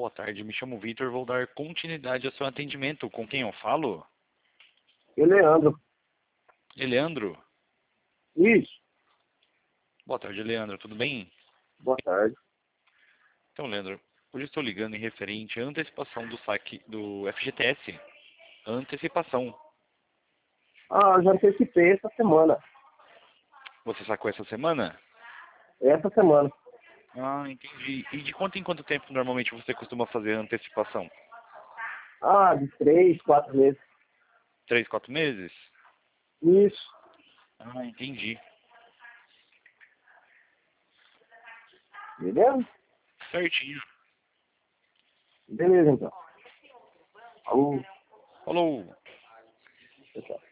Boa tarde, me chamo Vitor, vou dar continuidade ao seu atendimento. Com quem eu falo? E Leandro. Eleandro? Isso. Boa tarde, Eleandro, tudo bem? Boa tarde. Então, Leandro, hoje estou ligando em referente à antecipação do saque do FGTS. Antecipação. Ah, já antecipei essa semana. Você sacou essa semana? Essa semana. Ah, entendi. E de quanto em quanto tempo normalmente você costuma fazer a antecipação? Ah, de 3, 4 meses. 3, 4 meses? Isso. Ah, entendi. Beleza? Certinho. Beleza, então. Falou. Falou! Tchau, tchau.